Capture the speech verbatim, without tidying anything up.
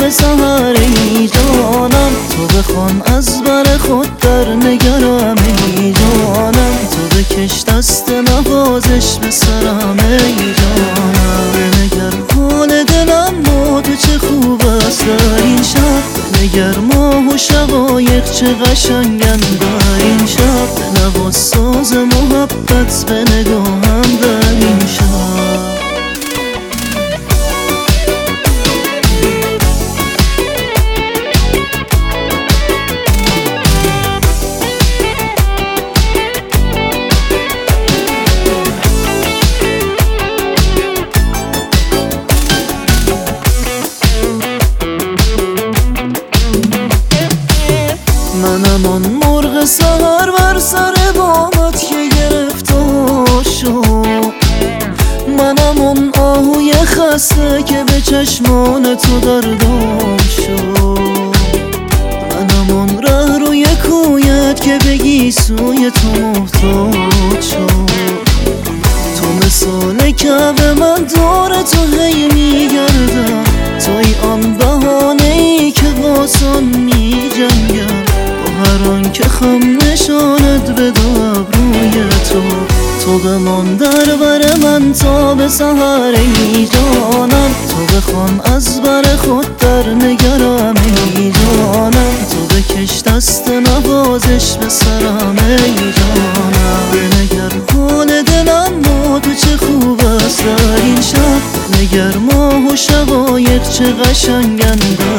به سحر ای جانم، تو بخوان از بر خود در نگرم ای جانم، تو بکش دست نوازش به سرم ای جانم. بنگر حال دلم ما تو چه خوب است در این شب، بنگر ماه و شقایق چه قشنگن در این شب، بنواز ساز محبت به نگاهم در این شب. منم آن مرغ سحر بر سر بامت که گرفتار شد، منم آن آهوی خسته که به چشمان تو دردام شد، منم آن ره روی کویت که بگی سوی تو محتاج شد. تو مثال کعبه من دور تو هی میگردم، توی آن بهانه ای که باسان میجنگم، هر آن که خم نشانت به دو ابروی تو. تو بمان در بر من تا به سحر ای جانم، تو بخوان از بر خود در نگرم ای جانم، تو بکش دست نوازش به سرم ای جانم. بنگر حال دلم ما تو چه خوب است در این شب، نگر ماه و شقایق چه قشنگن.